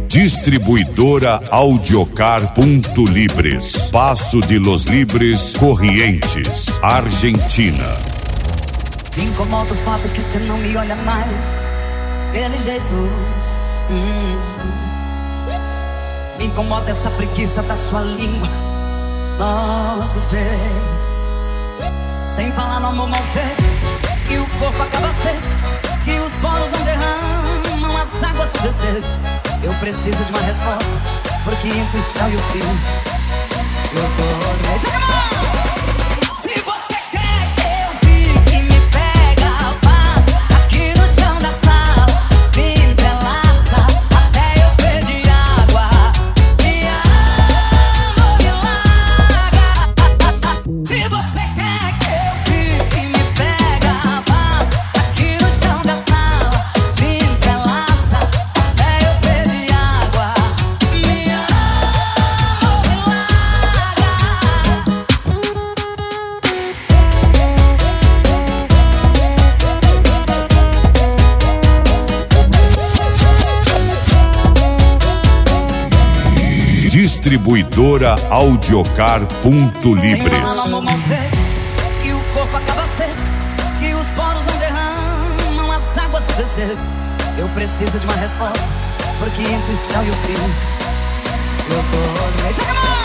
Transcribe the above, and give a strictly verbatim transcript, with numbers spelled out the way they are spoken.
Distribuidora Audiocar Ponto Libres, Passo de los Libres, Corrientes, Argentina. Me incomoda o fato que você não me olha mais daquele jeito. hum. Me incomoda essa preguiça da sua língua, nossos beijos, sem falar no amor mal feito, que o corpo acaba seco, que os poros não derramam as águas do desejo. Eu preciso de uma resposta, porque entre o tal e o fim eu tô deixando. Se você quer que eu fique, me pega fácil aqui no chão da sala, me entrelaça até eu perder água. Me ama, me larga. Se você quer que eu fique, me pega fácil aqui no chão da sala, me entrelaça até eu perder água. Me ama, me larga. Distribuidora Audiocar Ponto Libres. Sem falar no amor mal feito, que o corpo acaba seco, que os poros não derramam as águas do desejo. Eu preciso de uma resposta, porque entre o tal e o fim eu tô deixando.